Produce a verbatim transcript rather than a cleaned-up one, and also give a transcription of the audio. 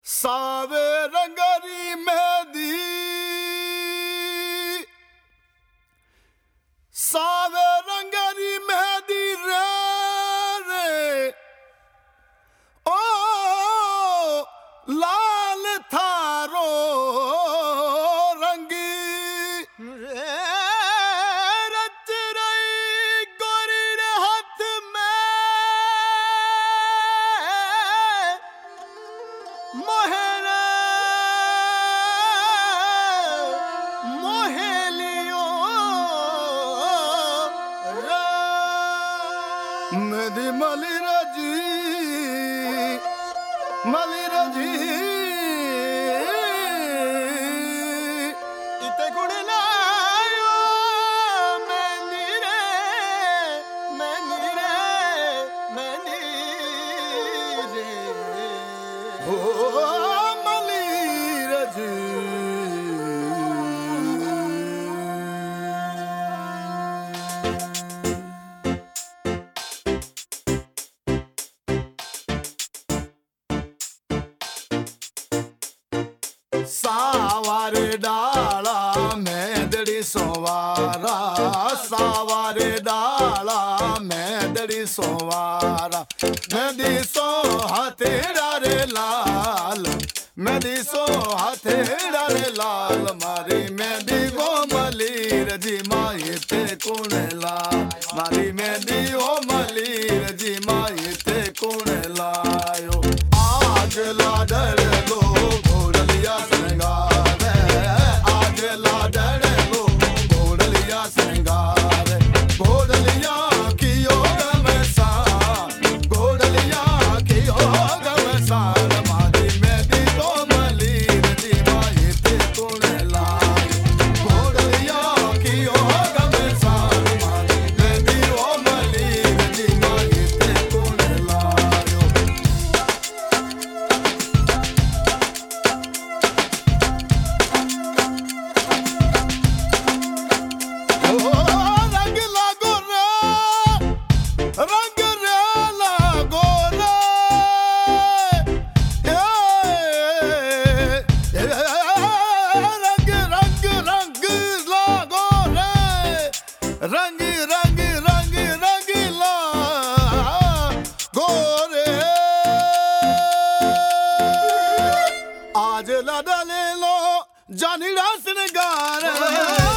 सावे रंगरी मेहदी सावे रंगरी मेहदी रे रे ओ लाल थारो रंगी रे रच रही गोरी रे हाथ में मोहरा मोहेलियो मेदी मली रजी मली रजी इते गुड़ लायो मैनी रे मैनी रे मैनी रे ओ मली रजी सावारे डाला मेदड़ी सोवारा सावारे डाला मेदड़ी सोवारा मेदी सो हथेड़ा रे लाल मेदी सो हथेड़ा रे लाल मारी मेदी गो मलीर जी माई ते कुणला मारी मेदी ओ मलीर जी माई ते कुणलायो आज लाडर लो घोड़लिया श्रृंगार आज लाडर लो घोड़लिया श्रृंगार घोड़लिया की योग में सान घोड़लिया की योग में सान मारी मेदी तो मलीर जी माई ते कुणला घोड़लिया की योग में सान मारी मेदी ओ मलीर जी माई ते कुणलायो रंग लागो रे रंग रे लागो रे रंग रंग रंग लागो रे रंग रंग रंग रंग लागो रे आज लड़ा ले लो जानी रास नगार